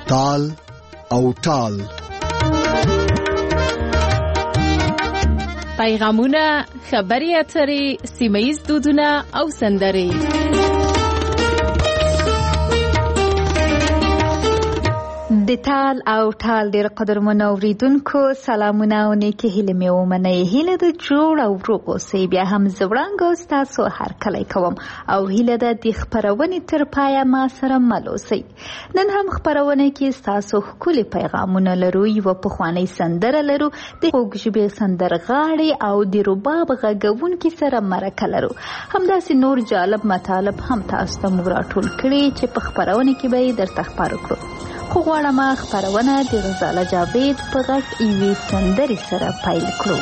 تال او ټال. پیغامونه، خبري اترې، سیمه‌ییز دودونه او سندرې. د تال او ټال ډېر قدرمنو اوریدونکو سلامونه او نیکې هیلې مې ومنئ. هیله د جوړ او روغ اوسئ. بیا هم زه وړانګه ستاسو هرکلی کوم او هیله ده د خپرونې تر پایه ما سره مل اوسئ. نن هم خپرونه کې ستاسو ښکلي پیغامونه لرو. یوه پخوانۍ سندره لرو، د خوږ ژبې سندرغاړې او د رباب غږونکي سره مرکه لرو. همداسې نور جالب مطالب هم تاسو ته موږ راټول کړي چې په خپرونه کې به یې درته خپاره کړو. خو غواړم خپرونه د غزاله جاوید په غږ یوې سندرې سره پیل کړو.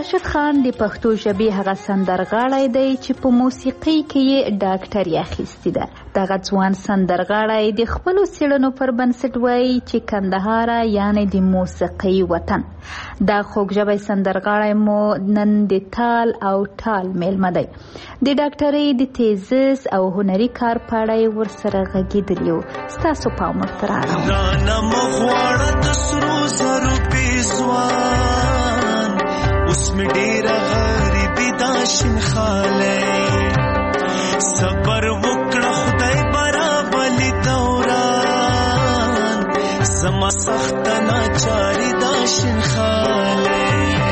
راشد خان د پښتو ژبې هغه سندرغاړی دی چې په موسیقۍ کې یې ډاکټري اخیستې ده. دغه ځوان سندرغاړی د خپلو څېړنو پر بنسټ وایي چې کندهار یعنې د موسیقۍ وطن. دا خوږژبی سندرغاړی مو نن د تال او ټال میلمه دی. د ډاکټرۍ د تیزس او هنري کار په اړه یې ورسره غږېدلي وو. ستاسو پام ورته رااړوم. اوس مې ډېره غریبي دا شین خالی صبر وکړه خدای برابرلی دوران زما سخته ناچاري دا شین خالی.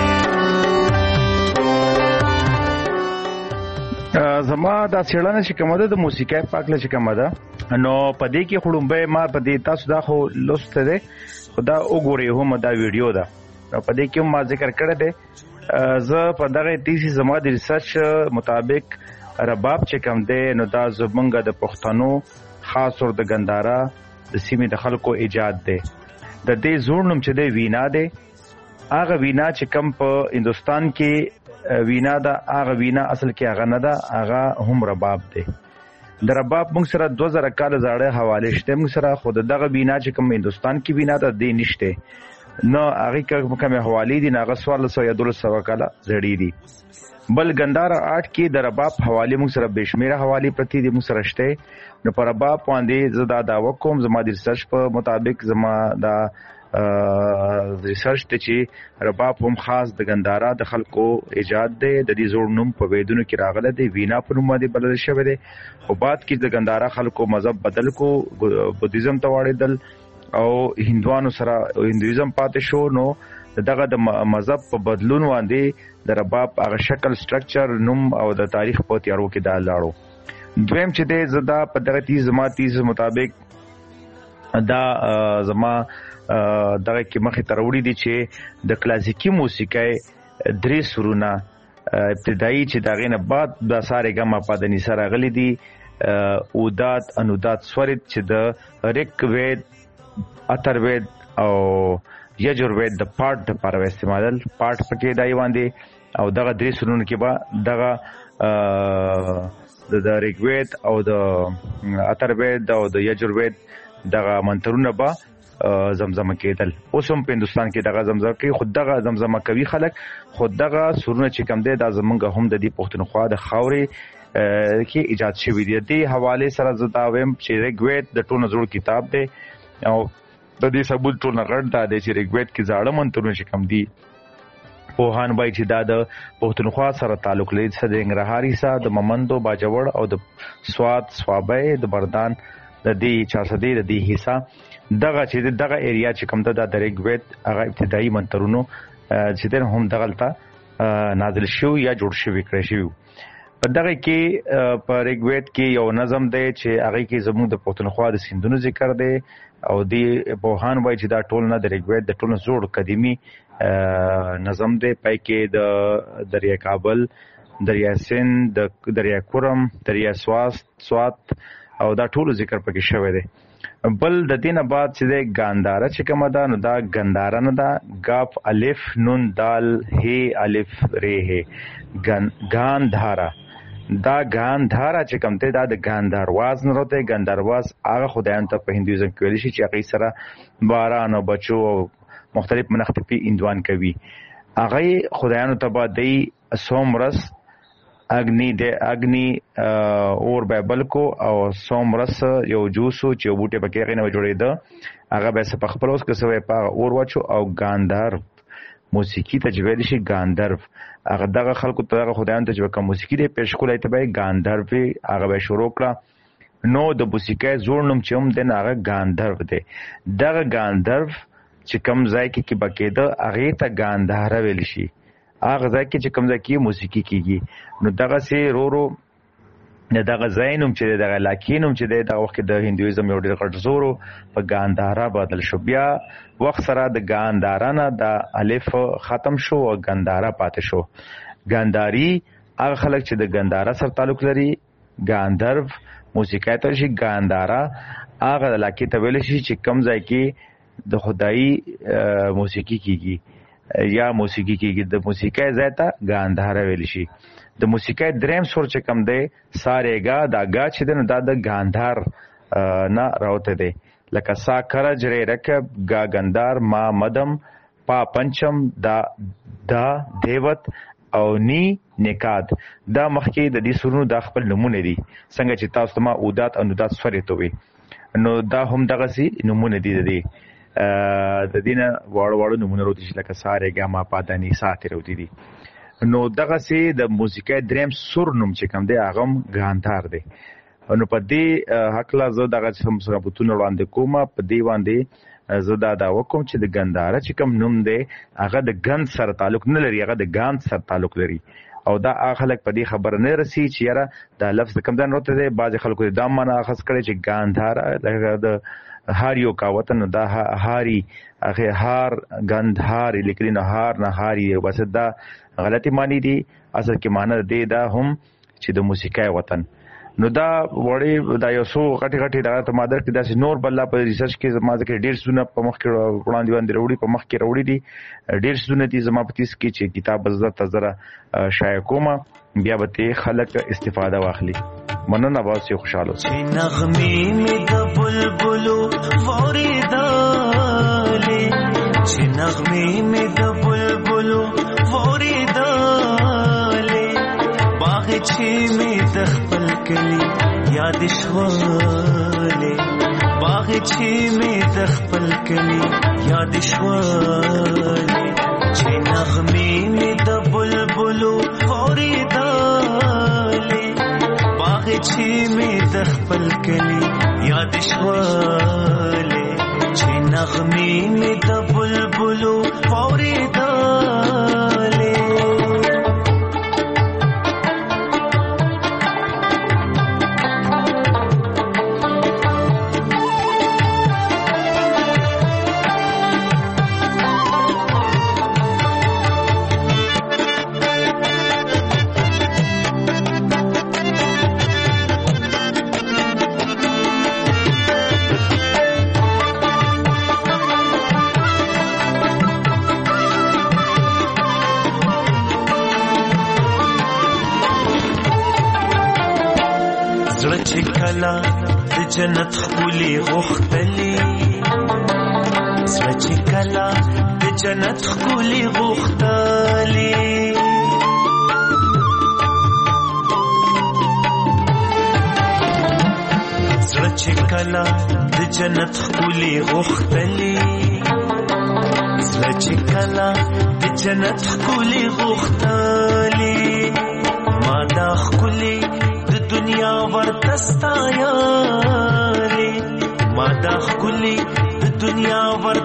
زما دا څېړنه چې کومه ده د موسیقۍ په هکله چې کومه ده نو په دې کې خړومبی ما په دې تاسو دا خو لوستی دی خو دا وګورئ هم دا ویډیو ده په دې کې هم ما ذکر کړی دی. زه په دغه تیسیس زما د ریسرچ مطابق رباب چې کوم دی نو دا زمونږ د پښتنو خاص طور د ګندهارا د سیمې د خلکو ایجاد دی. د دې زوړ نوم چې دی وینا دی. هغه وینا چې کوم په هندوستان کې وینا ده هغه وینا اصل کې هغه نه ده هغه هم رباب دی. د رباب موږ سره 2000 کال زاړه حواله شته موږ سره خود دغه وینا چې کوم هندوستان کې وینا ده دی نشته نو هغه کومه حواله دي هغه 1400 یا 1200 کال زړې دي. بل ګندهارا آرټ کې د رباب حواله موږ سره بشمیره حواله پرتی دي موږ سره شته. نو پر رباب باندې زدا دا وکوم زما د ریسرچ په مطابق زما دا ریسرچ ته چې رباب هم خاص د ګندهارا د خلکو ایجاد دی. د دې زوړ نوم په ویدونو کې راغله دی وینا په نوم باندې بلل شوی دی. خو بعد کې د ګندهارا خلکو مذهب بدل کو بودیزم ته واړېدل او هندوانو سره هندویزم پاتې شو. نو دغه د مذهب په بدلون باندې د رباب هغه شکل سټرکچر نوم او د تاریخ په تیارو کې دا لاړو. دویم چې دی زدا په دغه تیز مطابق دا زما دغه کې مخې ته راوړي دي چې د کلاسیکي موسیقۍ 3 سرونه ابتدایي چې دغه نه بعد د ساره ګما پادنی سره غلي دي اودات انودات سورت چې د ریک وید اتروید او یجوروید د پارت لپاره استعمالول پارت پکې دای باندې او دغه 3 سرونه کې به دغه د ریګوید او د اتروید او د یجوروید دغه منترونه به زمزمه کېدل. اوس هم په هندوستان کې دغه زمزمه کوي خود دغه زمزمه کوي خلک خود دغه سرونه چې کم دی دا زمونږ هم د دې پښتونخوا د خاورې کې ایجاد شوی دی. دې حواله سره زه دا وایم چې ریګوید د ټولو زوړ کتاب دی او د دې ثبوت ټول غړ دا دی چې ریګوید کې زاړه منترونه چې کم دي پوهان وایي چې دا د پښتونخوا سره تعلق لري د ننګرهار حصہ د ممندو باجوړ او د سواد سوابه د بردان د دې چاسدې د دې حصہ دغه چې دغه ایریا چې کوم ده د ریګوید هغه ابتدایي منترونو چې د هم دغلطه نازل شو یا جوړ شوی کړی شو. په دغه کې په ریګوید کې یو نظم دی چې هغه کې زموږ د پښتونخوا د سیندونو ذکر دی او دی پوهان وایي چې دا ټول نه د ریګوید د ټولو زوړ قدیمی نظم دی. پای کې د دریا کابل دریا سند د دریا کورم دریا سوات او دا ټول ذکر پکې شوی دی. بل د دینه بعد چې د ګاندهارا چې کومه ده نو دا ګندهارا نه ده ګاف الف نون دال هی الف ری هی ګاندهارا دا ګاندهارا چې کوم ته دا د ګاندهارواز نه راته ګاندهارواز هغه خدایان ته په هندویزم کې ویل شي چې هغه سره باران او بچو او مختلف منختفي اندوان کوي. هغه خدایانو ته باندې سومرس اگنی اور بایبل کو او سومرس یو جوسو چې بوټه پکې غنه جوړېده هغه به څه خپل اوس کسوي په اور واچو او ګاندهار موسیقي ته جوړ شي ګاندهر هغه دغه خلکو ته خدایان ته چې کوم موسیقي دی پېښ کولای ته به ګاندهر هغه به شروع کړه. نو د موسیقۍ زوړ نوم چې هم د هغه ګاندهر دی. دغه ګاندهر چې کوم ځای کې بکیده هغه ته ګاندهار ویل شي. هغه ځای کې چې کوم ځای کې موسیقي کیږي نو دغه سي رو دغه زینوم چې دغه لاکینوم چې دغه وخت د هندویزم یو ډېر غټ زورو په ګاندهارا بدل شو. بیا وخت سره د ګاندهارا د الف ختم شو او ګاندهارا پاتې شو. ګاندهاري هغه خلک چې د ګاندهارا سره تعلق لري ګاندهرو موسیقي ته شي. ګاندهارا هغه علاقې ته ویل شي چې کوم ځای کې د خدایي موسیقي کیږي. یا موسیقي کېږي. د موسیقۍ ځای ته ګانداره ویل شي. د موسیقۍ دریم سور چې کوم دی سارېګا، دا ګا چې دی نو دا د ګاندار نه راوته دی. لکه سا کرج ری رکب گا گندار ما مدم پا پنچم دا دیوت او نی نکاد. دا مخکې د دې سورونو دا خپل نمونه دي څنګه چې تاسو ته ما اودات او نودات سورې ته وي نو دا هم دغسې نمونه دي د دې نه واړه نمونه راوتي چې لکه سا ری ګا ما پا دا ني سا ترې راوتي دي. نو دغسې د موسیقۍ دریم سور نوم چې کوم دی هغه هم ګاندار دی. نو په دې حقله زه دغه ثبوتونه وړاندې کوم. په دې باندې زه دا دعوه کوم چې د ګنداره چې کوم نوم دی هغه د ګند سره تعلق نه لري، هغه د ګاند سره تعلق لري. او دا هغه خلک په دې خبره نه رسي چې یاره دا لفظ کوم ځای راوته دی. بعضې خلکو دا معنا اخذ کړی چې ګانداره د هاریو کا وطن دا هاری هغه هار ګند هاری لیکلي نو هار نه هاری بس دا غلطي معنی دي. اصل کې معنی دی دا هم چې د موسیقۍ وطن. نو دا وړي دا یو څو غټي دا ته مادر کې داسې نور بل په ریسرچ کې زما ځکه ډېر سونه په مخ کې وړاندې وړي په مخ کې وړي دي ډېر سونه دي زما په تیس کې چې کتاب زړه تزره شایع کوم بیا به ته خلک استفاده واخلي. مننه واسي خوشاله چې نغمې مې د بلبلو وریدالې چې نغمې مې د بلبلو وریدالې باغ چې مې د خپل کلی یاد شوالې باغ چې مې د خپل کلی یاد شوالې چې نغمې مې د بلبلو وریدالې باغ چې مې د خپل کلی یاد شوالې چې نغمې مې د بلبلو وریدالې. د جنت خولي غختلي زړه چې کله د جنت خولي غختلي زړه چې کله د جنت خولي غختلي زړه چې کله د جنت خولي غختلي ما دا خولي دنیا ورتستایالی ما دا خکلی دنیا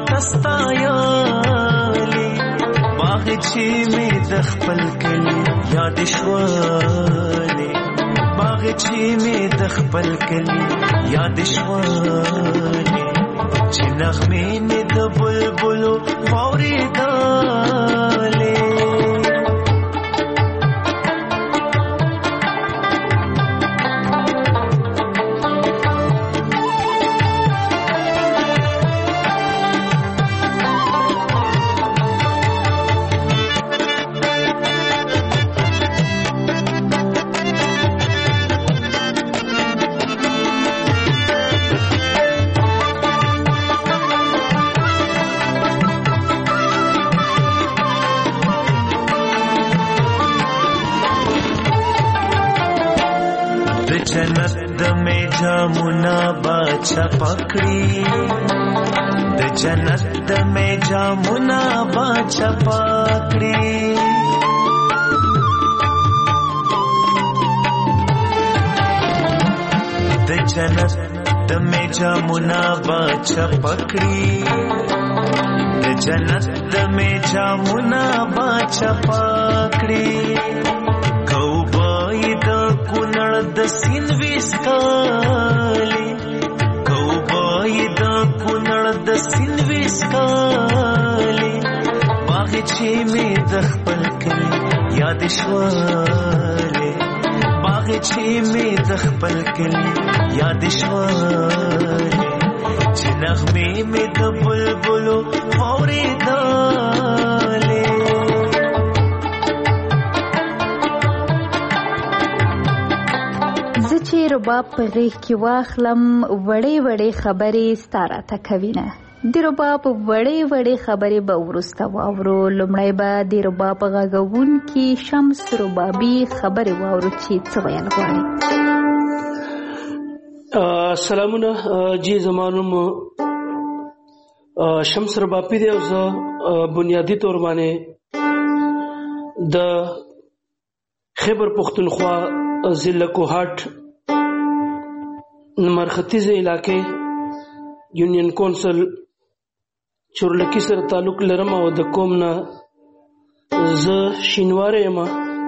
ورتستایالی باغ چی می دخپل کلی یاد شوالی باغ چی می دخپل کلی یاد شوالی چی نغمی می د بلبلو فوری دالی جنت د می جامونا باچا پکړی د جنت د می جامونا باچا پکړی د جنت د می جامونا باچا پکړی د جنت د می جامونا باچا پکړی د سین ویسکالی کوبای دا کونړ د سین ویسکالی باغ چې می د خپل کلی یاد شوالی باغ چې می د خپل کلی یاد شوالی چې نغمې می د بلبلو اورېدالې زه چې رباب په غېږ کې واخلم وړې وړې خبرې ستا راته کوي نه. د رباب وړې وړې خبرې به وروسته واورو. لومړی به د رباب غږونکي شمس ربابي خبرې واورو چې څه ویل غواړي. سلامونه جی، زما نوم شمس ربابي دی او زه بنیادي طور باندې د خیبر پختونخوا ضلع کوهاټ مرختیزه علاقې یونین کونسل چورلکی سره تعلق لرم او د کوم نه زه شینواره یم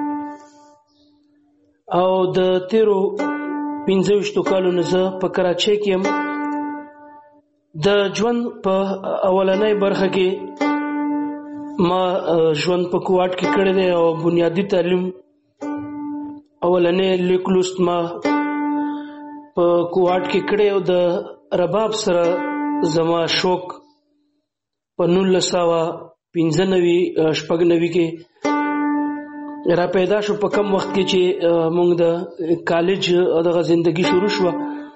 او د تیرو 15 کالو نه زه په کراچۍ کې یم. د ژوند په اولنۍ برخه کې ما ژوند په کوهاټ کې کړی دی او بنیادي تعلیم اولنې لیک لوست ما په کوهاټ کې کړی او د رباب سره زما شوق په 1995 کې را پیدا شو. په کم وخت کې چې موږ د کالج دغه زندگی شروع شو،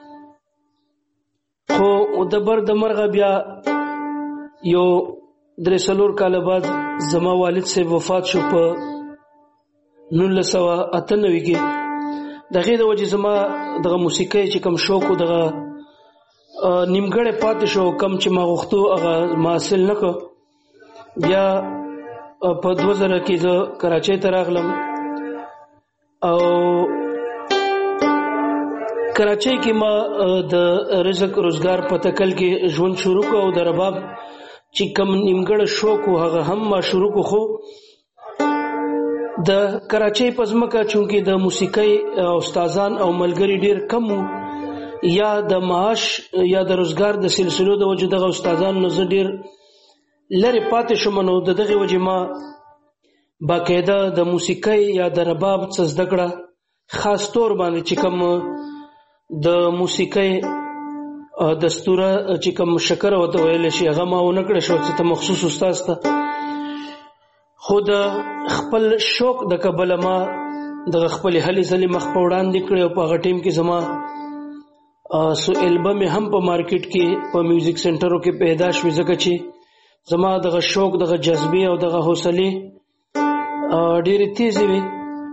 خو د بر د مرغه بیا یو 3 کال بعد زما والد سے وفات شو په 1998 کې. دغه د وجه زما دغه موسیقي چې کم شوق او دغه نیمګړې پاتې شو، کم چې ما غوښتو هغه ما حاصل نکړ. بیا په 2000 کې زه کراچۍ ته راغلم او کراچۍ کې ما د رزق روزګار په تکل کې ژوند شروع کړ او د رباب چې کم نیمګړې شوق هغه هم ما شروع کړ. خو د کراچۍ په ځمکه چونکې د موسیقۍ استادان او ملګری ډیر کم یا د معاش یا د روزګار د سلسلو د وجه دغه استادان نو زه ډیر لري پاتې شوم. نو دغه وجه ما باقاعده د موسیقۍ یا د رباب څه زده کړه، خاص طور باندې چې کوم د موسیقۍ دستوره چې کوم شکر وته ویل شي هغه ما ونکړه شو چې ته مخصوص استاد ته. خود خپل شوق د کبل ما د خپل هلي ځلې مخ په وړاندې کړو او په غټیم کې زما سو البم هم په مارکیټ کې په میوزیک سنټرو کې پیدا شوې، ځکه چې زما دغه شوق دغه جذبه او دغه حوصله ډېرې تیزې وي.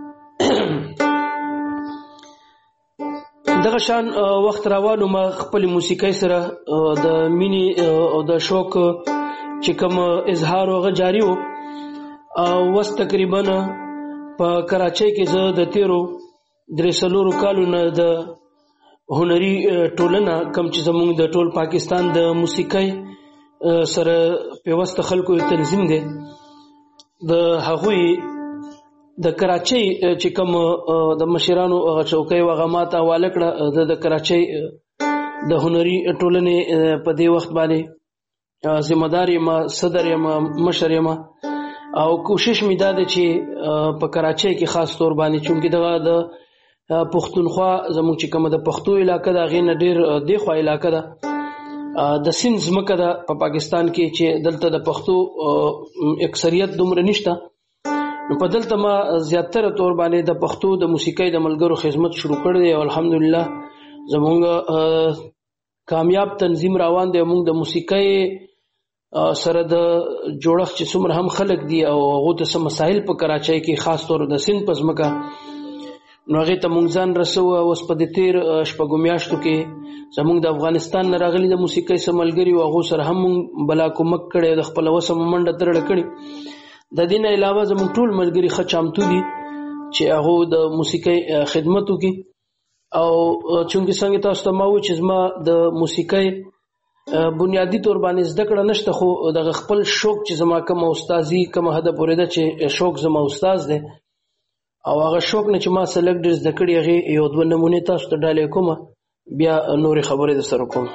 دغه شان وخت راوالو ما خپل موسیقۍ سره د مینې او د شوق چې کوم اظهار هغه جاری و. وس تقریبا په کراچۍ کې زه د تیرو 3 کالو نه د هنري ټولنه کم چې زموږ د ټول پاکستان د موسیقۍ سره پیوسته خلکو تنظیم دی، د هغوی د کراچۍ چې کوم د مشرانو هغه چوکۍ وغه ماته حواله کړه. د کراچۍ د هنري ټولنې په دې وخت باندې ذمہ دار یم، صدر یم، مشر یم او کوشش مې دا ده چې په کراچۍ کې خاص طور باندې چونکې دغه د پښتونخوا زموږ چې کومه د پښتو علاقه ده هغې نه ډېر دیخوا علاقه ده، د سند ځمکه ده په پاکستان کې چې دلته د پښتو اکثریت دومره نشته. نو په دلته ما زیاتره طور باندې د پښتو د موسیقۍ د ملګرو خدمت شروع کړی دی او الحمدلله زموږ کامیاب تنظیم روان دی. موږ د موسیقۍ سره د جوړښت چې څومره هم خلک دي او هغو ته څه مسایل په کراچۍ کې خاص طور د سند په ځمکه نو هغې ته موږ ځان رسوه. اوس په د تېر شپږو میاشتو کې زموږ د افغانستان نه راغلي د موسیقۍ څه ملګري و هغو سره هم موږ بلا کومک کړی، د خپله وسه مو منډه ترړه کړې. د دې نه علاوه زموږ ټول ملګري ښه چامتو دي چې هغو د موسیقۍ خدمت وکړي. او چونکې څنګه تاسو ته ما وویل چې زما د موسیقۍ بنیادی طور باندې زده کړه نشته، خو دغه خپل شوق چې زما کوم استادي کوم هدف پورې ده چې شوق زما استاد دی او هغه شوق نه چې ما سلګ ډېر زده کړي هغې یو دوه نمونې تاسو ته ډالۍ کومه، بیا نورې خبرې در سره کوم.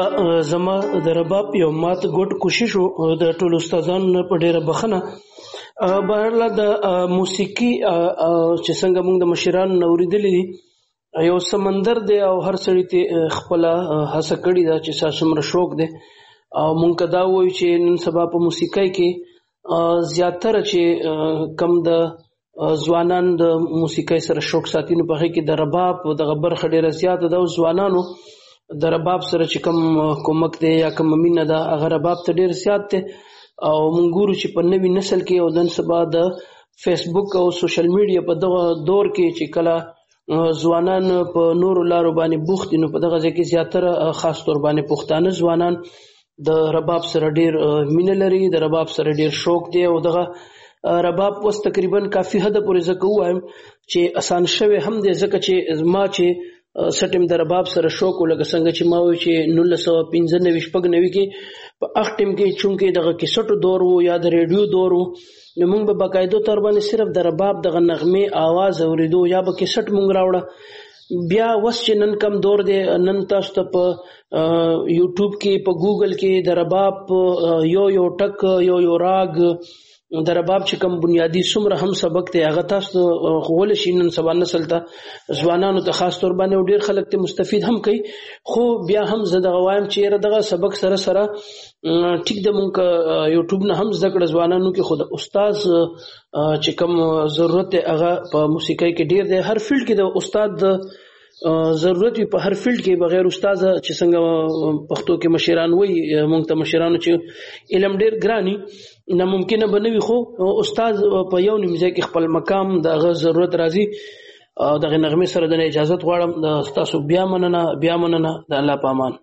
دا زما د رباب یو مات ګډ کوشش د ټولو استادانو په ډیره بخنه بهرله د موسیقي چې څنګه موږ د مشرانو اوریدلې دي یو سمندر دی او هر سړی ته خپل هڅه کړې ده چې څومره شوق دی او مونږ دا وایو چې نن سبا په موسیقۍ کې زیاتره چې کم د ځوانان د موسیقۍ سره شوق ساتي نو په هغه کې د رباب د برخه ډیره زیاته ده او ځوانانو د رباب سره چې کم کومک دی یا کم مینه ده هغه رباب ته ډیر زیات دی او مونږ ګورو چې په نوي نسل کې او نن سبا د فیسبوک او سوشل میډیا په دغه دور کې چې کله ځوانان په نورو لارو باندې بوخت دي نو په دغه ځای کې زیاتره خاص تور باندې پښتانه ځوانان د رباب سره ډیر مینه لري د رباب سره ډیر شوق دی او دغه رباب وس تقریبا کافي حد پورې زکه وایم چې آسان شوه هم دی ځکه چې ما چې سټیم د رباب سره شوق ولګ څنګه چې ما وی چې 1995 شپږ کې په اخ ټیم کې چونکې دغه کیسټو دور وو یا د ریډیو دور وو نو موږ به باقاعده تر باندې صرف د رباب دغه نغمه आवाज اوریدو یا به کیسټ موږ راوړه بیا وس چې نن کم دور دی نن تاسو ته په یوټیوب کې په ګوګل کې د رباب یو ټک یو راګ د رباب چې کوم بنیادی څومره هم سبق ته هغه تاسو غول شي نن سبا نسل ته ځوانانو ته خاص تور باندې ډیر خلک ته مستفید هم کوي خو بیا هم زده غوایم چې دغه سبق سره سره ټیک د مونږ یوټیوب نه هم زده کړ ځوانانو کې خود استاد چې کوم ضرورت هغه په موسیقۍ کې ډیر دی هر فیلډ کې د استاد ضرورت په هر فیلډ کې بغیر استاد چې څنګه پښتو کې مشران وي مونږ ته مشرانو چې علم ډیر ګرانی ناممکن بنوي خو استاد په یو نیمځای کې خپل مقام دغه ضرورت راځي دغه نغمه سره د اجازه غواړم د تاسو بیا مننه د الله په امان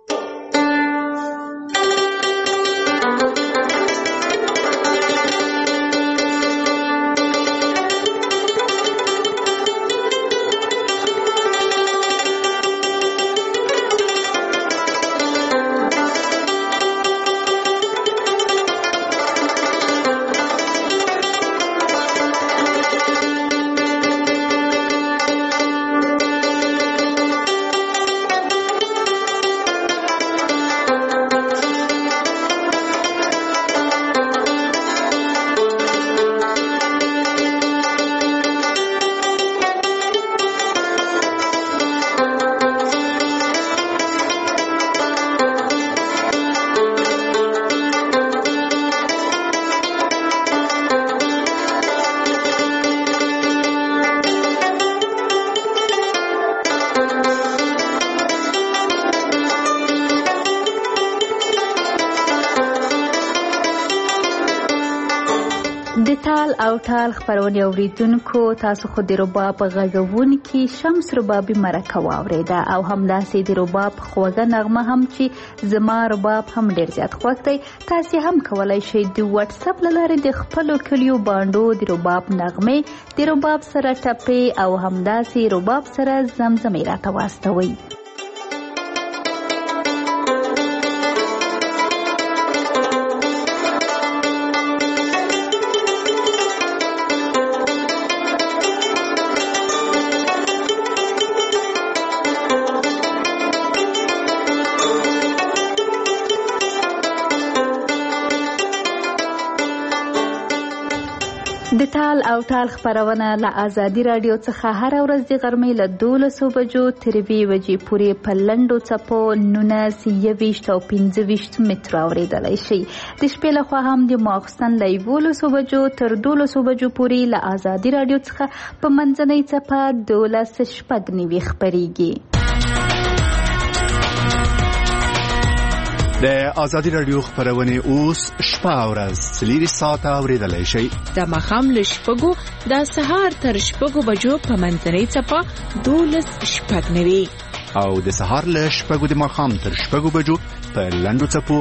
د تال او ټال خبرونه اوریدونکو تاسو خو د رباب غږونکي شمس ربابي مرکه واوریده او همداسې د رباب خوږه نغمه هم چې زما رباب هم ډیر زیات خوښ دی تاسو هم کولای شئ د واتس اپ لاره د خپل کلیو باندې د رباب نغمه د رباب سره ټپې او همداسې رباب سره زمزمې راته واستوي د تال او ټال خبرونه له آزادي رادیو څخه هر ورځ د غرمې له 12 بجو تر 2 بجې پورې په لنډو څپو 19 او 25 متر اوریدلای شي د شپې له خوا هم د ماخستن له 11 بجو تر 12 بجو پورې له آزادي رادیو څخه په منځنۍ څپه 12 شپږ خبريږي د آزادي رادیو خبرونه اوس شپه او ورځ 3 ساعته اوریدلای شي د مخام له شپږو د سهار تر شپږو بجو په منځنۍ څپه 12 شپږ او د سهار له شپږو د مخام تر شپږو بجو په لنډو څپو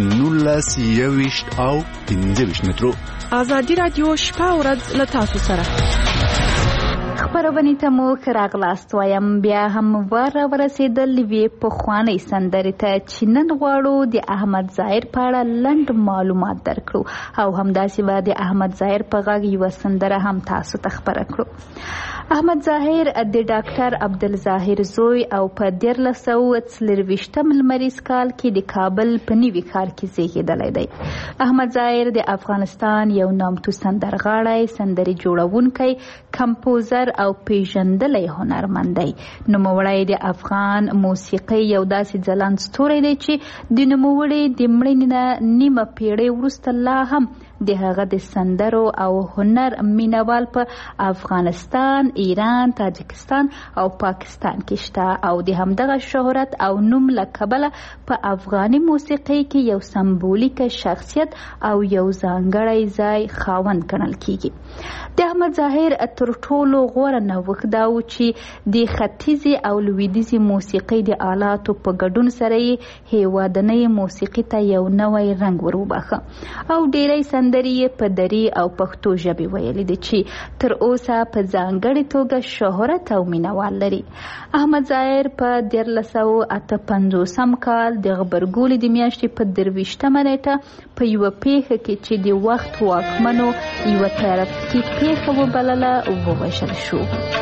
19 او 15 مترو آزادي رادیو شپه او ورځ له تاسو سره خبرونه ته مو راغلاست وایم. بیا هم ورسېدل وی په خواني سندرې ته چې نن غواړو د احمد ظاهر په اړه لنډ معلومات درکړو او همداسې به د احمد ظاهر په غږ یوه سندره هم تاسو ته خبره کړو. احمد ظاهر د ډاکټر عبدالظاهر زوی او په 1924 لمریز کال کې د کابل په نوي ښار کې زیږېدلی دی. احمد ظاهر د افغانستان یو نامتو سندرغاړی، سندرې جوړونکی، کمپوزر او پیژندلی هنرمند دی. نوموړی د افغان موسیقۍ یو داسې ځلند ستوری دی چې د نوموړي د مړینې نه نیمه پیړۍ وروسته لا هم د هغه د سندرو او هنر مینوال په افغانستان، ایران، تاجکستان او پاکستان کې شته او د همدغه شهرت او نوم له کبله په افغاني موسیقۍ کې یو سمبولیک شخصیت او یو ځانګړی ځای خاوند ګڼل کیږي. د احمد ظاهر تر ټولو غوره نوښت دا و چې د ختیځې او لویدیځې موسیقۍ د آلاتو په ګډون سره یې هېوادنۍ موسیقي ته یو نوی رنګ وروباښه او ډیری سندرې په دري او پښتو ژبې ویلې دي چې تر اوسه په ځانګړې توګه شهرت او مینوال لري. احمد ظاهر په 1958 کال د غبرګولي د میاشتې په 23 نیټه په یوه پیښه کې چې د وخت واکمنو یوه ترافیکي پیښه وبلله ووژل شو.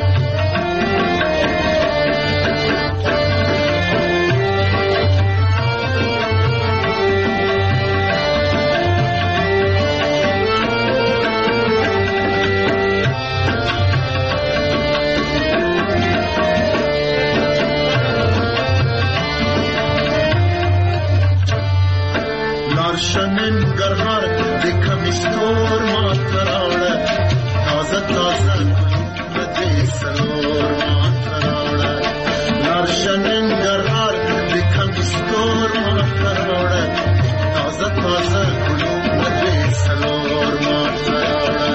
شنن گرهار دیکھم استور ماتراڑا تازہ تازہ مدے سلور ماتراڑا نار شنن گرهار دیکھم استور ماتراڑا تازہ تازہ مدے سلور ماتراڑا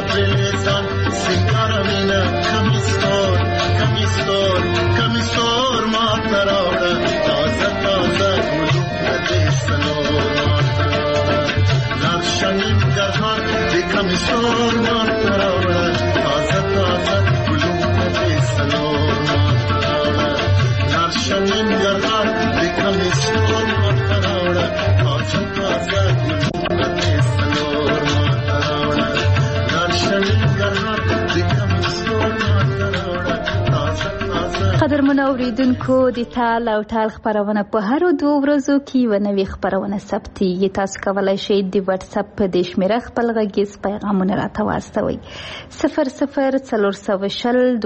Come سلور لارشنین گرهار دکم سور ماتراوڑا تازه تازه گلون دے سلور ماتراوڑا لارشنین گرهار دکم سور ماتراوڑا تازه تازه گلون دے سلور ماتراوڑا لارشنین گرهار دکم سور ماتراوڑا تازه تازه. قدرمنو اوریدونکو د تال او تال خپرونه په هر 2 ورځو کې و نوې خپرونه ثبتېږي. تاسو کولی شئ د واتس اپ په دې شمېره خپل غږیز پیغامونه راته واستوئ 00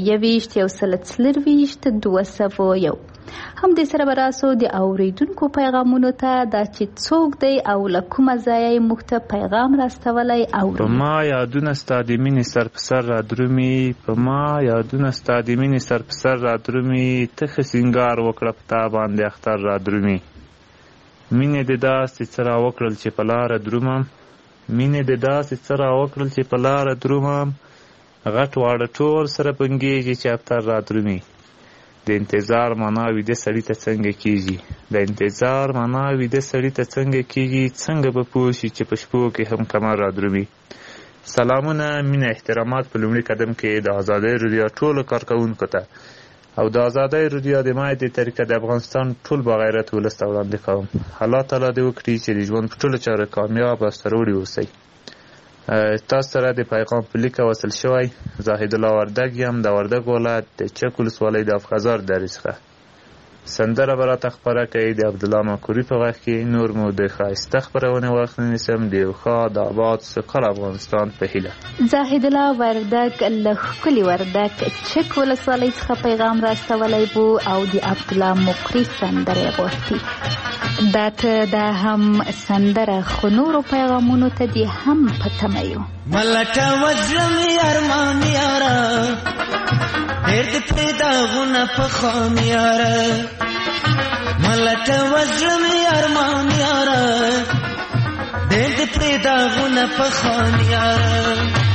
422 221 هم دې سره به راسو د اوریدونکو پیغامونو ته دا چې څوک دی او له کومه ځایه یې موږ ته پیغام راستولی اورو. په ما یادونه ستا د مینې سر په سر را درومي په ما یادونه ستا د مینې سر په سر را درومي ته ښه سینګار وکړه په تا باندې اختر را درومي مینې دې داسې څه را وکړل چې په لاره درومم مینې دې داسې څه را وکړل چې په لاره درومم غټ واړه ټول سره بنګېږي چې اختر را درومي د انتظار معنا ویده سړي ته څنګه کېږي د انتظار معنا ویده سړي ته څنګه کېږي څنګه به پوه شي چې په شپو کې هم کمر را درومي. سلامونه مینه احترامات په لومړي قدم کې د ازادۍ رادیو ټولو کارکوونکو ته او د ازادۍ رادیو د مایدې طریقه د افغانستان ټول باغیرت ولس ته وړاندې کوم. الله تعالی دې وکړي چې د ژوند په ټولو چارو کامیاب او سرلوړي اوسئ. تاسو سره د پیغام په لیکه وصل شوی زاهد الله وردګ یم د وردګ ولایت د چک ولسوالۍ د افغازار درې څخه. سندره به راته خپره کوي د عبدالله مکوري په غږ کې. نور مو د ښایسته خپرونې وخت نه نیسم د یو ښه د آباد سوکاله افغانستان په هیله. زاهد الله وردګ له ښکلي وردګ چک ولسوالۍ څخه پیغام راستولی بو او د عبدالله مکوري سندره یې غوښتي. دا ته دا هم سندره خو نورو پیغامونو ته دې هم په تمه یو. ملټه وزلم ارمان یاره ډېر دې پرې داغونه پخوم یاره ملټه وزلم ارمان یاره ډېر دې پرې داغونه پخوم یاره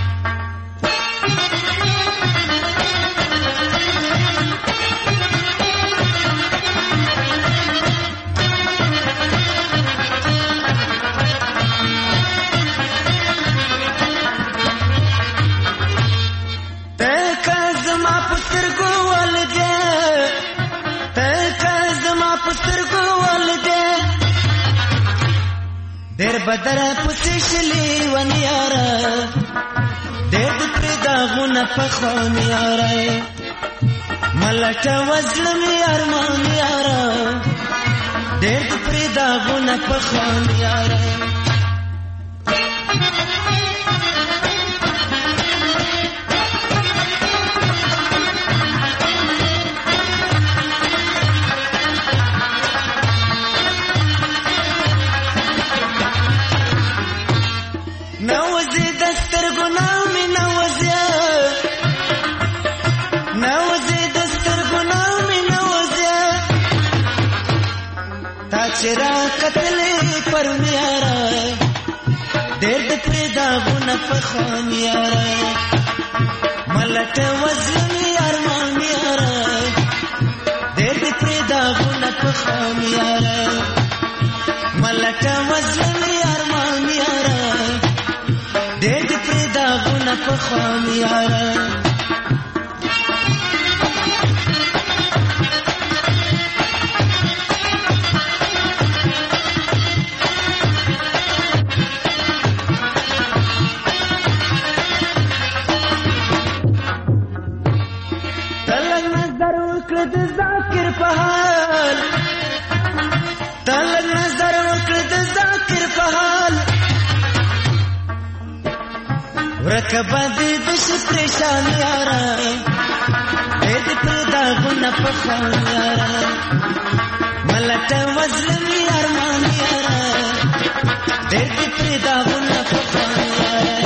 ډېر بدر پسې شلې ونیاره ډېر د پرې داغونه پخوم یاره ملټه وزلم ارمان یاره ډېر د پرې داغونه پخوم یاره چرا قتلې پر میاره ډېر د پرې داغونه پخوم یاره ملټه وزلم ارمان یاره ډېر د پرې داغونه پخوم یاره ملټه وزلم ارمان یاره ډېر د پرې داغونه پخوم یاره ورکبادی دش پریشان یارا دید پر داغونه پخوان یارا ملټه وزلم ارمان یارا دید پر داغونه پخوان یارا.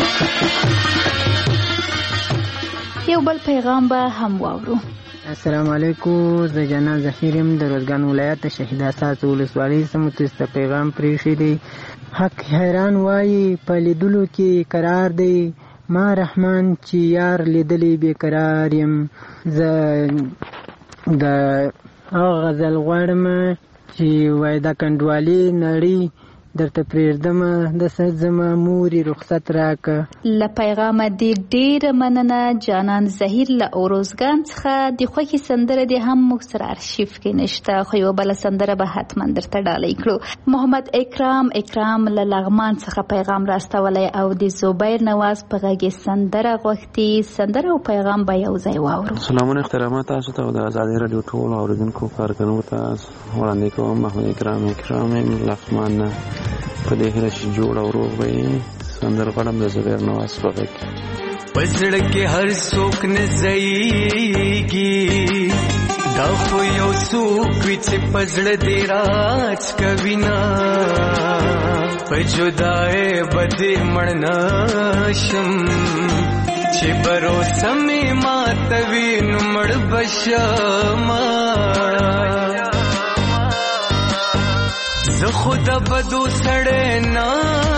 یو بل پیغام به هم واورو. السلام علیکم زه جنان ظفیرم د روزګان ولایت شهید اساس ولسوالۍ سمو ته پیغام پریښی دی. حق حیران وایي په لیدلو کې قرار دی ما رحمان چې یار لیدلی بیقرار یم زه د هغه غزل غواړم چې وای دا کنډوالي نړۍ درته پرېږدمه د سر زما مورې رخصت راکه. له پیغامه دې ډېره مننه جانان زهیر له اوروزګان څخه. د خوښې سندره دې هم موږ سره ارشیف کې نشته، خو یوه بله سندره به حتما درته ډالۍ کړو. محمد اکرام له لغمان څخه پیغام راستولی او د زبیر نواز په غږ سندره غوښتي. سندره او پیغام به یو ځای واورو. سلامونه احترامات تاسو ته او د ازادي راډیو ټولو اورېدونکو کارکوونکو ته وړاندې کوم. محمد اکرام لغمان نه په دې هیله چې جوړ او روغ به یې. سندره غواړم د زبیر نواز په غږ کې. په زړه کې هر څوک نه ځایږي، دا خو یو څوک وي چې په زړه دې راج کوي نه. په جدای به دې مړ نه شم، چې بروسه مې ماتوي نو مړ به شمه. زه خو د بدو سړی نه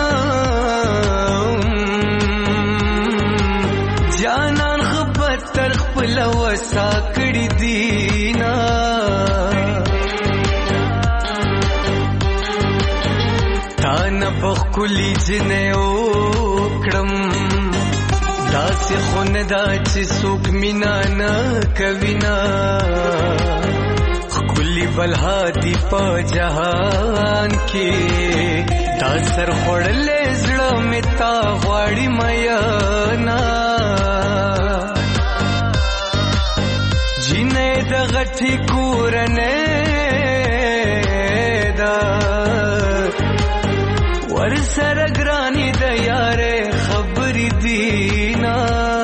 جانان خپل تر خپل وسا کړی دینا. تا نه بخکلی جنې وکړم، داسې خو نه دا چې څوک مینا نه کوي نه. کلی بلهادی په جهان کې دا سر خوړلې زړه مې تا غواړي میانا. جینې د غټي کورنۍ دا ور سره ګرانی د یارې خبرې دینا.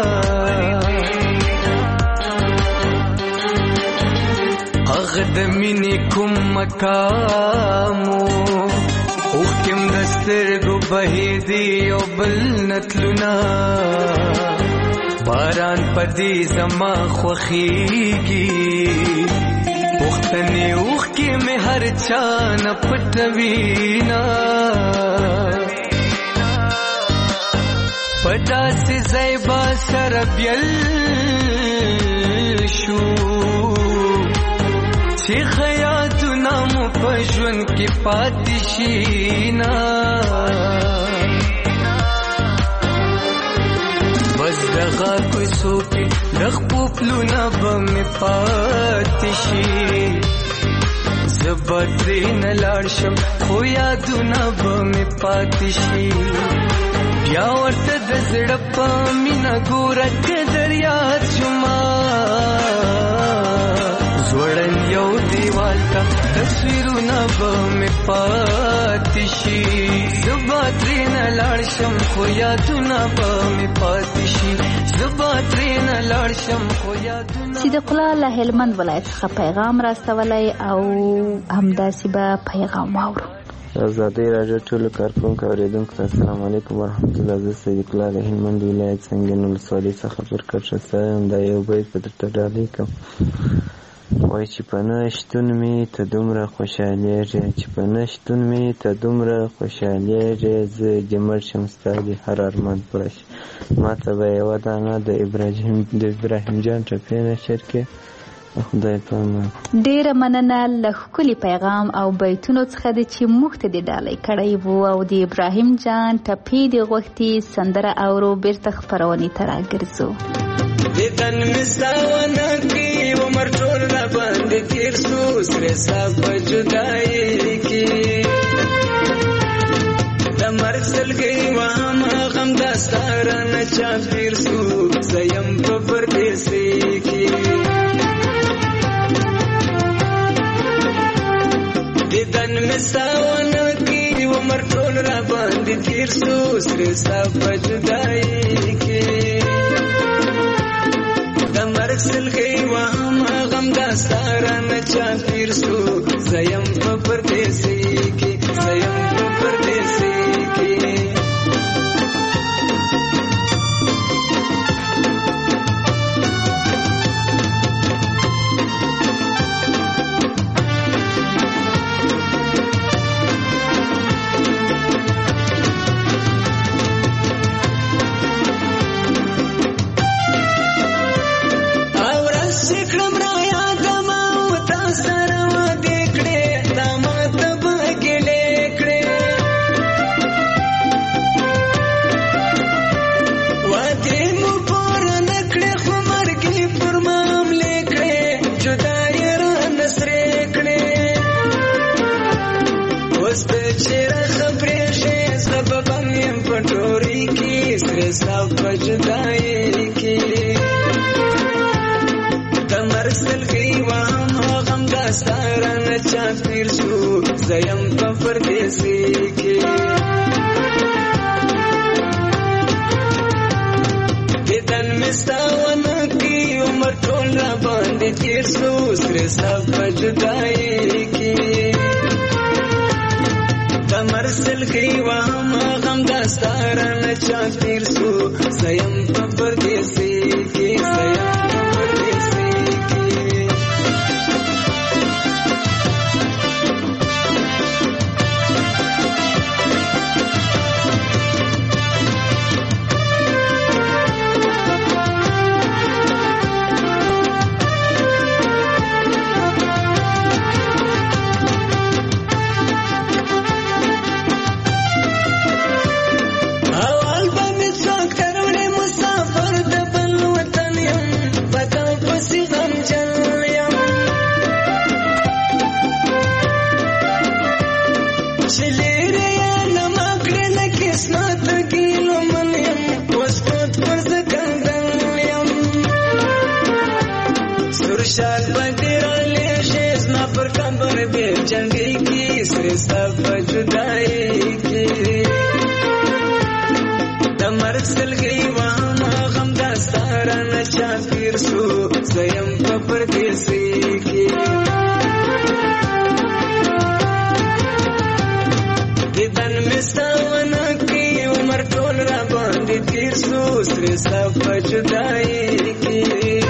د مینې کوم مقامو اوښکم د سترګو بهېدې او بل نتلونه. باران پدې زما خوښېږي، پوښتنې اوښکې مې هر چا نه پټوينه. په داسې ځای به سره بیل شو چې خیاتونه مو په ژوند کې پاتې شي نه. بس دغه کوڅو کې د خپو پلونه به مې پاتې شي. زه به ترېنه لاړ شم خو یادونه به مې پاتې شي. بیا ورته د زړه په مینه ګوره که دریاد شما. زوړن یو دیوال تا تصویرونه به مې پاتې شي. زه به ترېنه لاړ شم خو یادونه به مې پاتې شي. زه به ترېنه لاړ شم خو یادونه. صدیق الله له هلمند ولایت څخه پیغام راستولی او همداسې به پیغام واورو. ازادي راډیو ټولو کارکوونکو اورېدونکو ته السلام علیکم ورحمت الله. زه صدیق الله له هلمند ولایت څنګن ولسوالۍ څخه پر کټ یم. دا یو بیت به درته ډالۍ کوم. وای چې په نه شتون مې ته دومره خوشحالېږې، چې په نه شتون مې ته دومره خوشحالېږې. زه دې مړ شم ستا دې هر ارمان پوره شي. ما ته به یوه دانه د ابراهیم جان ټپې نشر کې. خدای پامان. ډیره مننه له ښکلي پیغام او بیتونو څخه د چې موږ ته دې ډالۍ کړی وو او د ابراهیم جان ټپې دې غوښتي. سندره اورو بیرته خپرونې ته راګرځو. دیدن مساونه کی عمر ټول را باندې تیر سو سره صاحب جدای کی د مرګ سلګي وهم غم داستاره نه چا پیر سو زیم په پردیسي کی دیدن مساونه کی عمر ټول را باندې تیر سو سره صاحب جدای کی مرګ سلګي وهم غم داستاره نه چا پیر سو زیم په پردیسي کې زیم په پردیسي کې جدائی کی دمر سلگی وام غم داستاران چا پیر شو زیم په پردیسی کی دیدن مستاون کی عمر ټول را باندې تیر شو سره سب جدائی کی دمر سلگی وام غم داستاران چا پیر شو زیم په پردیسی کی زیم په پردیسی کی شال بدرالی شیز نا پر کمبر بے جنگی کی سرستا بجدائی کی دمر سلگی وام غم داستاران چا پیر سو زیم پپر دیسی کی دیدن مستاون کی عمر ټول را باندې تیر سو سرستا بجدائی کی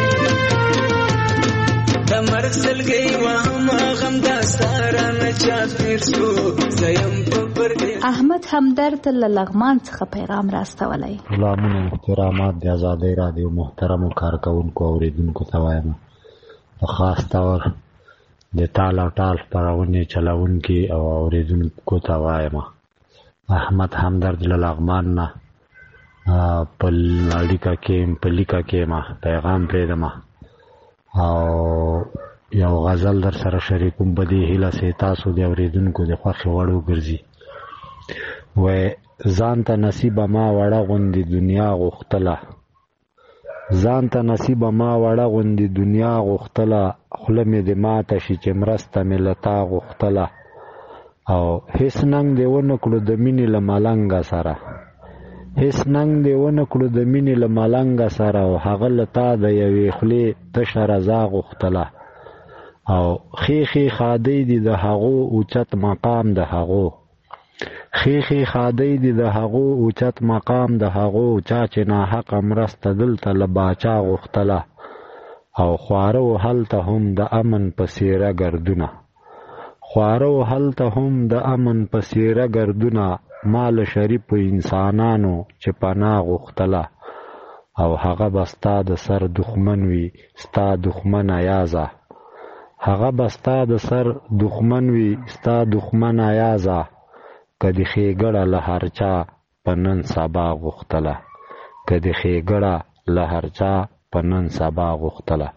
دمر سلگی وام غم داستاران چا پیر سو زیم پپر دی. احمد همدرد له لغمان څخه پیغام راستولی. سلامونه احترامات د آزادۍ رادیو محترمو کارکوونکو اوریدونکو ته وایم په خاص طور د ټال او ټال خپرونې چلوونکي او اوریدونکو ته وایم احمد همدرد له لغمان نه په لیکه کې ما پیغام پرېږدم او یو غزل در سره شریکوم په دې هیله چې تاسو د اورېدونکو د خوښې وړ وګرځي. وایي ځان ته نصیبه ما وړه غوندې دنیا غوښتله ځان ته نصیبه ما وړه غوندې دنیا غوښتله خوله مې د ماته شي چې مرسته مې له تا غوښتله او هېڅ ننګ دې ونه کړو د مینې له ملنګه سره هیڅ ننګ دې ونه کړو د مینې له ملنګه سره او هغه له تا د یوې خولې تشه رضا غوښتله او ښې ښادۍ دي د هغو اوچت مقام د هغو ښې ښادۍ دي د هغو اوچت مقام د هغو چا چې ناحقه مرسته دلته له باچا غوښتله او خواره و هلته هم د امن په څېره ګردونه خواره و هلته هم د امن په څېره ګردونه ما له شریفو انسانانو چې پناه غوښتله او هغه به ستا د سر دښمن وي ستا دښمنه یازه هغه به ستا د سر دښمن وي ستا دښمنه یازه که د ښېګړه له هر چا په نن سبا غوښتله که د ښېګړه له هر چا په نن سبا غوښتله.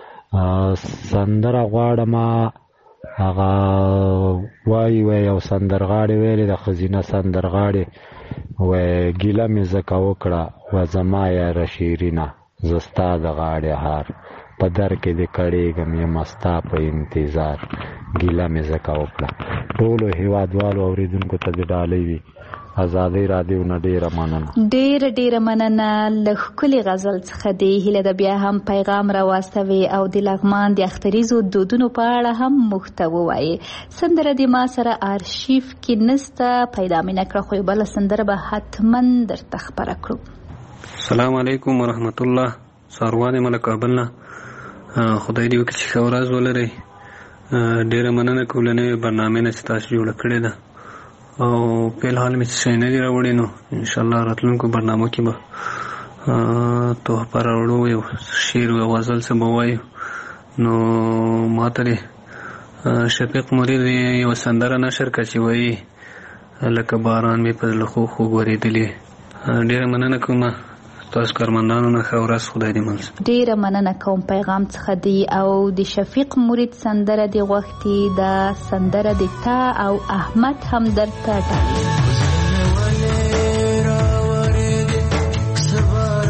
سندره غواړم هغه وایي یو سندرغاړی ویلې د ښځینه سندرغاړې وایي ګیله مې ځکه وکړه و زما یاره شیرینه زه ستا د غاړې هار په در کې دې کړېږم یم ستا په انتظار ګیله مې ځکه وکړه. ټولو هېوادوالو اورېدونکو ته د ډالۍ وي آزادۍ رادیو نه ډېره مننه. ډېره مننه. له ښکلې غزل څخه دې هیله ده بیا هم پیغام راواستوي او د لغمان د اختریزو دودونو په اړه هم موږ ته ووایي. سندره د ما سره آرشیف کې نسته، پیدا مې نه کړه، خو بله سندره به حتما درته خپره کړو. السلام علیکم ورحمت الله. ساروان یم له کابل نه. خدای دې وکړي چې ښه ورځ ولرئ. ډېره مننه کوم له نوې برنامې نه چې تاسو جوړه کړې ده او په الحال مې څه نه دي راوړي، نو انشاءالله راتلونکو برنامو کې به تحفه راوړو، یو شعر او غزل څه به وایو. نو ما ته شفیق مرید یو سندره نشر کړه چې وایي لکه باران مې په زړه خوږ ورېدلې. ډېره مننه کوم تاسو کارمندانو نه. ښه ورځ، خدای دې مل. ډېره مننه کوم پیغام څخه دی او د شفیق مرید سندره دی غوښتي دا سندره د تا او احمد همدرد ته ډالۍ.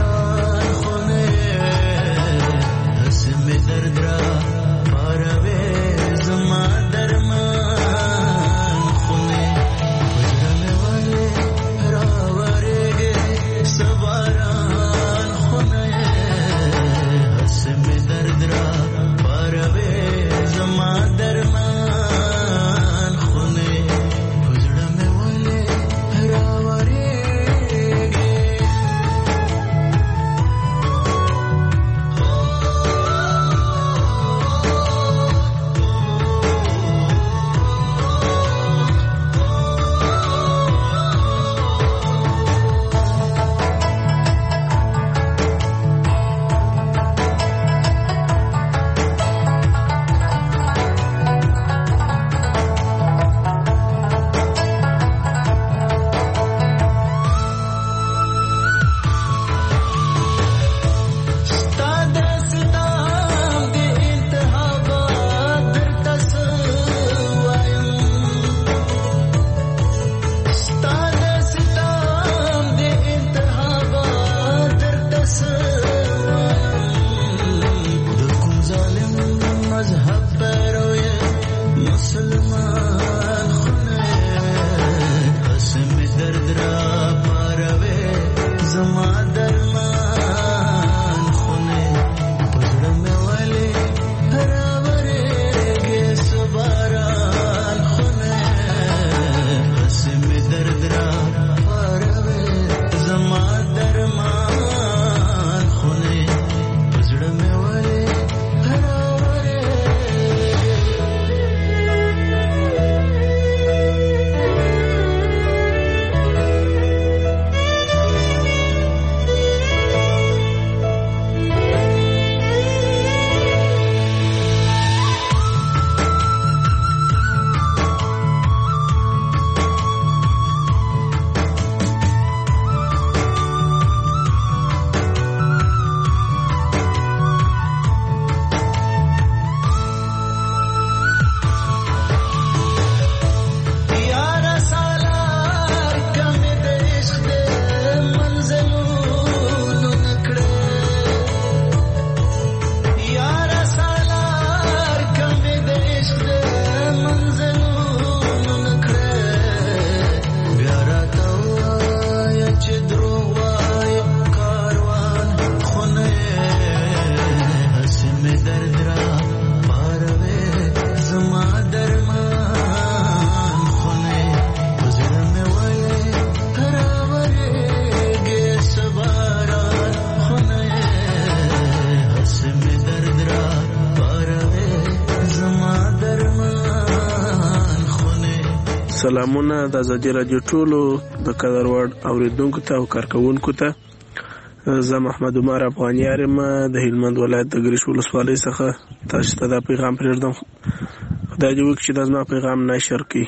سلامونه د ازادي رادیو ټولو د قدر وړ اوریدونکو ته او کارکونکو ته. زه محمد عمر افغانیار یم د هلمند ولایت د ګریش ولسوالۍ څخه. تاسو ته دا پیغام پرېږدم، خدای دې وکړي چې دا زما پیغام نشر کړي.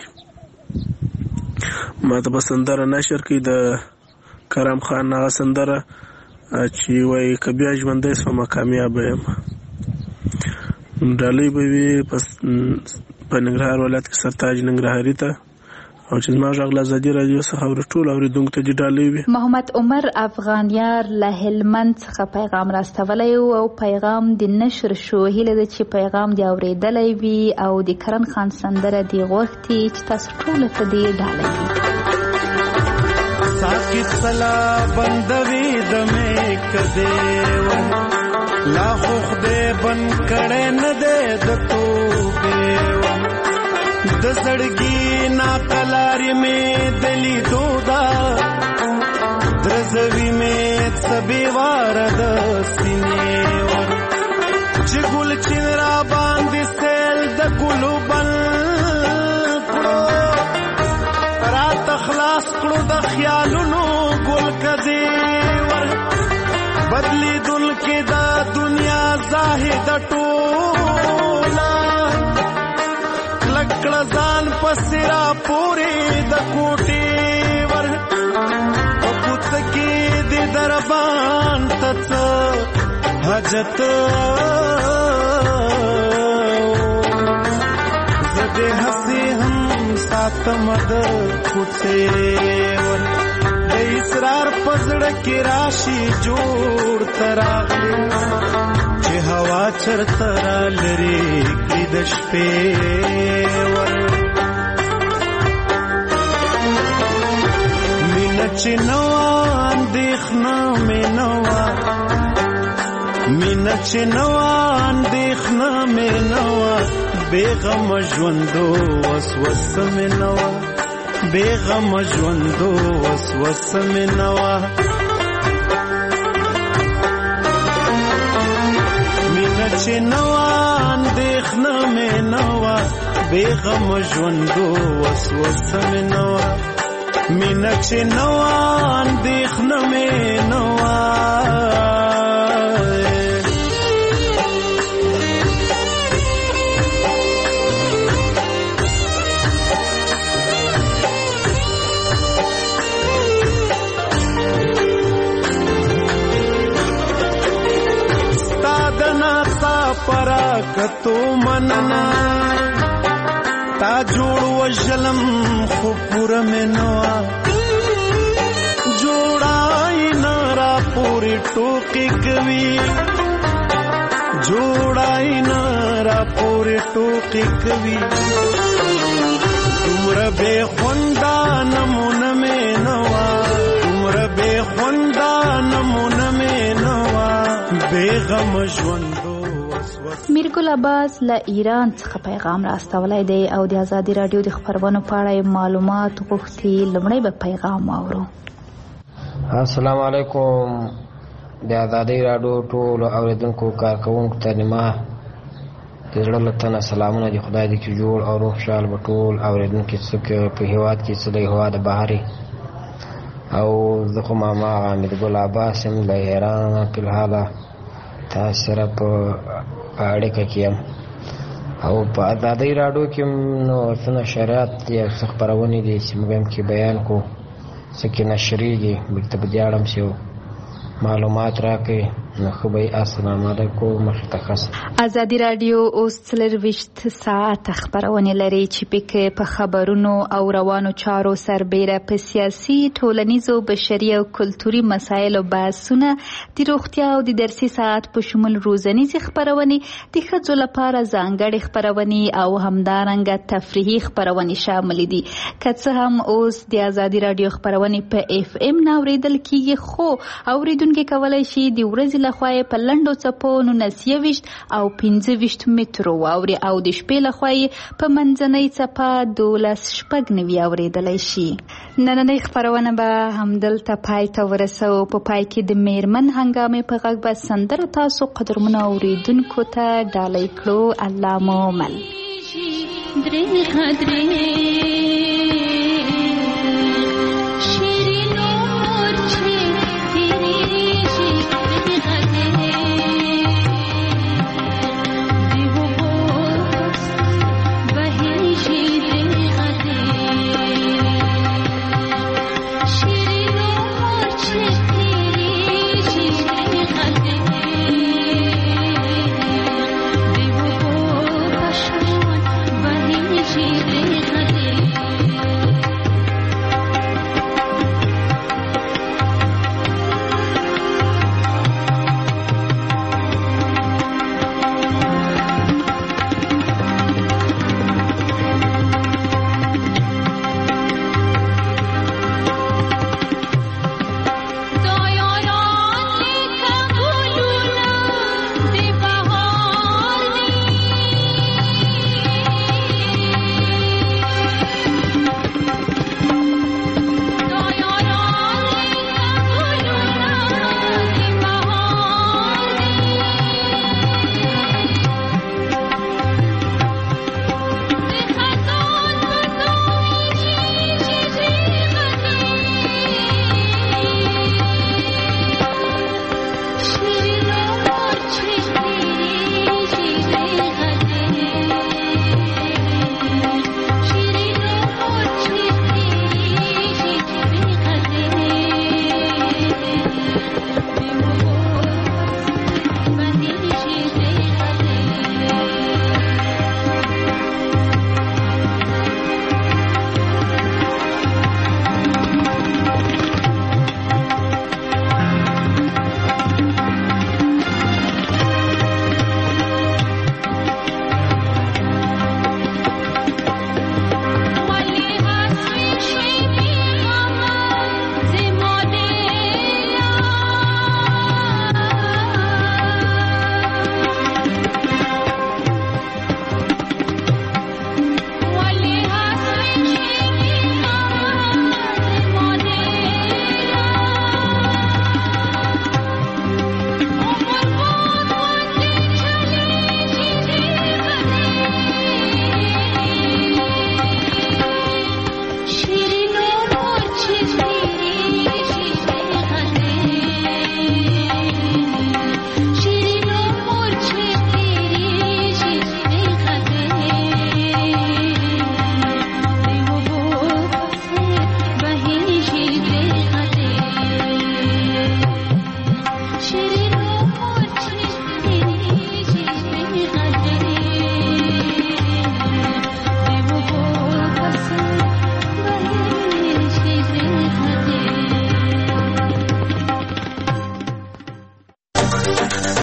ما ته به سندره نشر کړي د کرم خان هغه سندره چې وایي که بیا ژوندی شومه کامیابه یم. ډالۍ به وي په ننګرهار ولایت کې سرتاج ننګرهاري ته، او چې زما غږ له ازادي رادیو څخه ټول اوریدونکو ته دې ډالۍ وي. محمد عمر افغانیار له هلمند څخه پیغام راستولی او پیغام د نشر شو. هیله ده چې پیغام دې اورېدلی وي او د کرن خان سندره دې غوښتي چې تاسو ټوله ته دې ډالۍ وي. ساکت سلا بندوي دمه کده و لا خدای بن کړه نه دې د توبه و د زړګي نا کلاري مې دلی دودا درزوي مې سبي وار د سینې و چې ګل چې را باندې سیل د ګلو بل کړو رات خلاص کړو د خیالونو ګل کدي ور بدلی دل کې دا دنیا زاهد ټولا لکړه ځان پسرا پورې د کوټي ور او پوت کې د دربان تڅ حاجت زده هسي هم ساتم د کوڅه ور د اسرار پزړه کې راشي جوړ تراغلي چې هوا چرته را لري کې د شپې ور مینه چې نو اندېښنه مې نوا مینه چې نو اندېښنه مې نوا بیغم ژوندو وسوسه مې نوا بیغم ژوندو وسوسه مې نوا مینه چې نو اندېښنه مې نوا بیغم ژوندو وسوسه مې نوا مینه چې نو اندېښنه مې نوا پراکتو مننا تا جوړ وجلم خو پورا منوا جوړای نارا پوری ټوکی کوي جوړای نارا پوری ټوکی کوي تمر به خوندا نمونه منوا تمر به خوندا نمونه منوا بیغم ژوندو. میرګل عباس له ایران څخه پیغام راستولی دی او د ازادي رادیو د خبرونو په اړه معلومات غوښتي. لومړی به پیغام واورو. السلام علیکم. د ازادي رادیو ټول اوریدونکو کارکونکو ته نیمه د زړه له تنه سلامونه دي. خدای دې چې جوړ او روغ خوشحال به ټول اوریدونکي څوک په هېواد کې څه د هېواد بهرې او زه خو ماما میرګل عباس یم له ایران فلحاله تاسو سره په اړیکه کې یم او په ازادي رادیو کې نو څه نشریات یا څه خپرونې دي چې موږ هم کې بیان کو څه کې نشریږي بلته به دیاړم چې معلومات راکړي نو خو به السلام علیکم مختص. ازادي رادیو اوس 24 ساعت خبرونه لري چې پکې په خبرونو او روانو چارو سربېره په سیاسي، ټولنیزو، بشري او کلتوري مسایلو بحثونه، د روغتیا او د درسي ساعت په شمول روزنیزې خبرونه، د ښځو لپاره ځانګړې خبرونه او همدارنګه تفریحي خبرونه شامل دي. که څه هم اوس د ازادي رادیو خبرونه په FM نه اورېدل کیږي، خو اوریدونکي کولی شي د ورځې لخوا په لنډو څپو 19 او 15 مترو واوري او د شپې لخوا په منځنۍ څپه 12 اوریدلی شي. نننۍ خبرونه به همدلته پای ته ورسو. په پای کې د میرمن هنګامې په غږ به سندره تاسو قدرمنو اوریدونکو ته ډالۍ کړو. الله مو مل.